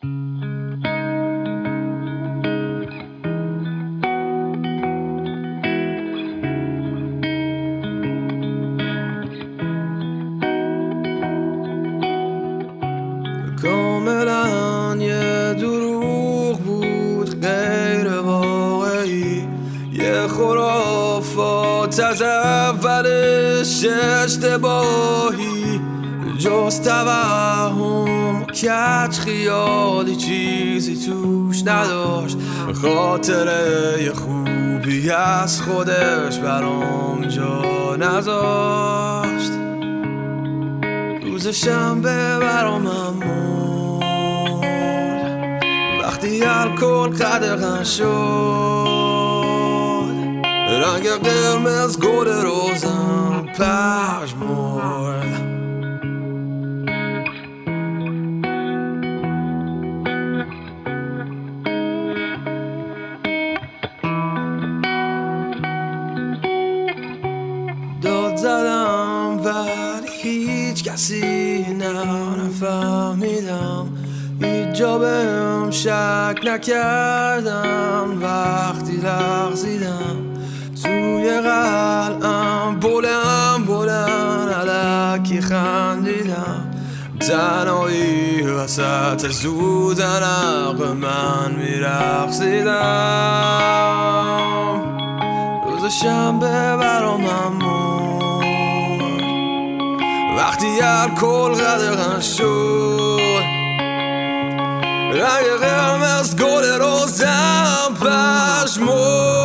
کاملا یه دروغ بود غیر واقعی، یه خرافات از اولش اشتباهی، جز توهم کج خیالی چیزی توش نداشت، خاطره خوبی از خودش برام جا نذاشت. روز شنبه برام مرد وقتی الکل قدغن شد، رنگ قرمز گل روزم پژمرد. داد زدم ولی هیچ کسی نفهمیدم، هیچ جا بهم شک نکردم. وقتی لغزیدم توی قلعم بلند الکی خندیدم، تنهایی وسط زودن عقل من میرقصیدم. روز شنبه برام مرد وقتی الکل قدغن شد، رنگ قرمز گل روزم پژمرد.